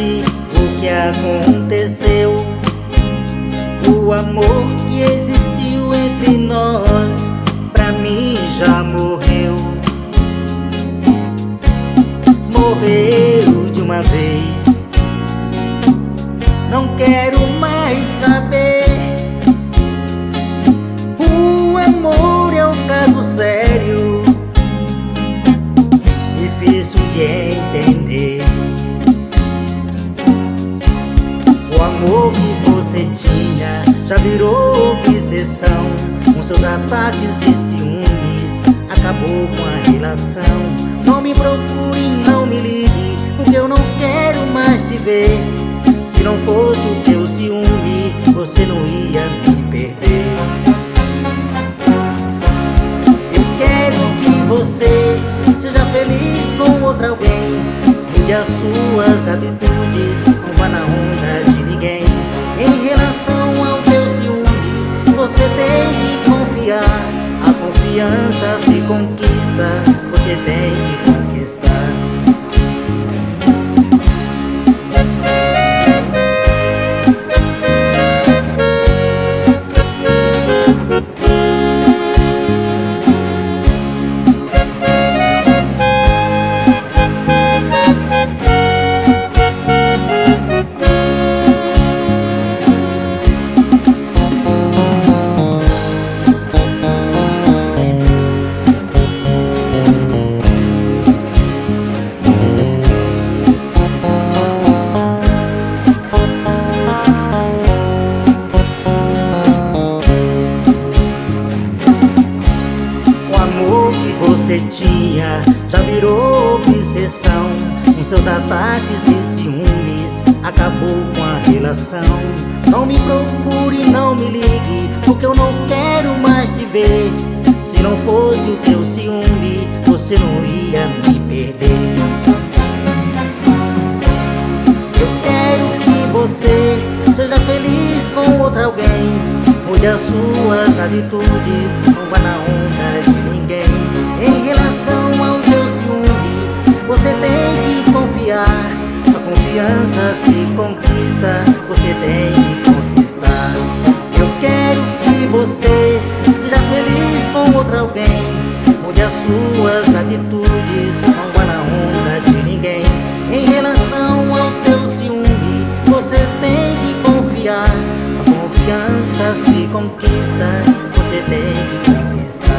esquece o que aconteceu. O amor que existiu entre nós, pra mim já morreu. Morreu de uma vez. Não quero mais saber. O amor é um caso sério, difícil de entender. O amor que você tinha já virou obsessão. Com seus ataques de ciúmes acabou com a relação. Não me procure, não me ligue, porque eu não quero mais te ver. Se não fosse o teu ciúme, você não ia me perder. Eu quero que você seja feliz com outro alguém. Mude as suas atitudes, não vá na onda de ninguém. Em relação ao teu ciúme, você tem que confiar. A confiança se conquista, você tem que conquistar. Você tinha já virou obsessão. Com seus ataques de ciúmes acabou com a relação. Não me procure, não me ligue, porque eu não quero mais te ver. Se não fosse o teu ciúme, você não ia me perder. Eu quero que você seja feliz com outro alguém. Mude as suas atitudes, não vá na onda de ninguém. Em relação ao teu ciúme, você tem que confiar. A confiança se conquista, você tem que conquistar. Eu quero que você seja feliz com outro alguém. Mude as suas atitudes, não vá na onda de ninguém. Em relação ao teu ciúme, você tem que confiar. A confiança se conquista, você tem que conquistar.